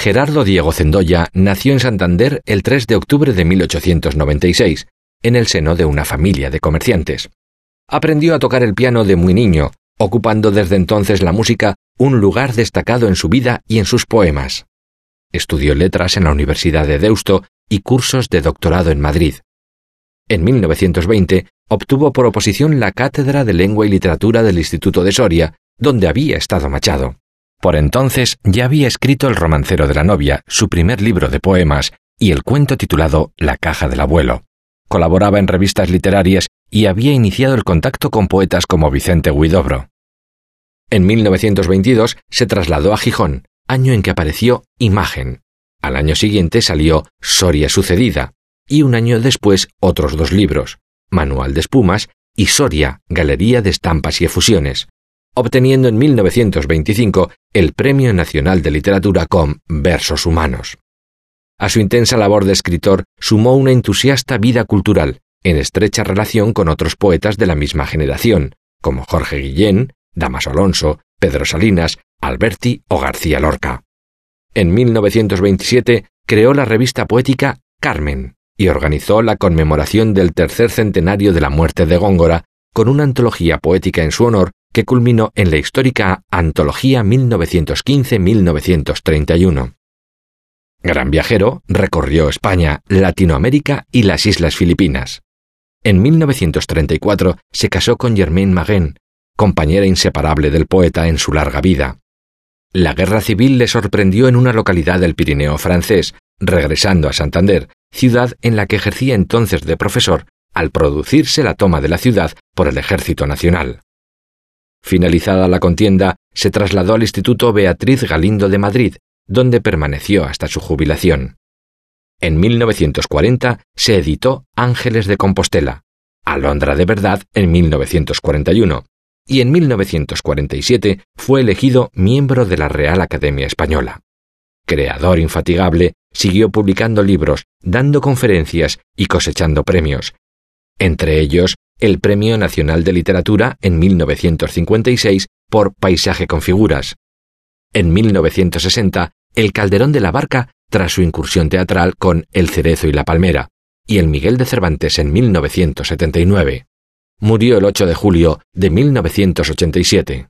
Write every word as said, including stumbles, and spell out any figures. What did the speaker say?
Gerardo Diego Zendoya nació en Santander el tres de octubre de mil ochocientos noventa y seis, en el seno de una familia de comerciantes. Aprendió a tocar el piano de muy niño, ocupando desde entonces la música un lugar destacado en su vida y en sus poemas. Estudió letras en la Universidad de Deusto y cursos de doctorado en Madrid. En mil novecientos veinte obtuvo por oposición la cátedra de Lengua y Literatura del Instituto de Soria, donde había estado Machado. Por entonces ya había escrito El romancero de la novia, su primer libro de poemas, y el cuento titulado La caja del abuelo. Colaboraba en revistas literarias y había iniciado el contacto con poetas como Vicente Huidobro. En mil novecientos veintidós se trasladó a Gijón, año en que apareció Imagen. Al año siguiente salió Soria sucedida, y un año después otros dos libros, Manual de espumas y Soria, Galería de estampas y efusiones, obteniendo en mil novecientos veinticinco el Premio Nacional de Literatura con Versos humanos. A su intensa labor de escritor sumó una entusiasta vida cultural, en estrecha relación con otros poetas de la misma generación, como Jorge Guillén, Dámaso Alonso, Pedro Salinas, Alberti o García Lorca. En mil novecientos veintisiete creó la revista poética Carmen y organizó la conmemoración del tercer centenario de la muerte de Góngora con una antología poética en su honor que culminó en la histórica Antología mil novecientos quince a mil novecientos treinta y uno. Gran viajero, recorrió España, Latinoamérica y las Islas Filipinas. En mil novecientos treinta y cuatro se casó con Germaine Maguin, compañera inseparable del poeta en su larga vida. La guerra civil le sorprendió en una localidad del Pirineo francés, regresando a Santander, ciudad en la que ejercía entonces de profesor, al producirse la toma de la ciudad por el Ejército Nacional. Finalizada la contienda, se trasladó al Instituto Beatriz Galindo de Madrid, donde permaneció hasta su jubilación. En mil novecientos cuarenta se editó Ángeles de Compostela, Alondra de verdad en mil novecientos cuarenta y uno, y en mil novecientos cuarenta y siete fue elegido miembro de la Real Academia Española. Creador infatigable, siguió publicando libros, dando conferencias y cosechando premios, entre ellos el Premio Nacional de Literatura en mil novecientos cincuenta y seis por Paisaje con figuras. En mil novecientos sesenta, el Calderón de la Barca tras su incursión teatral con El cerezo y la palmera, y el Miguel de Cervantes en mil novecientos setenta y nueve. Murió el ocho de julio de mil novecientos ochenta y siete.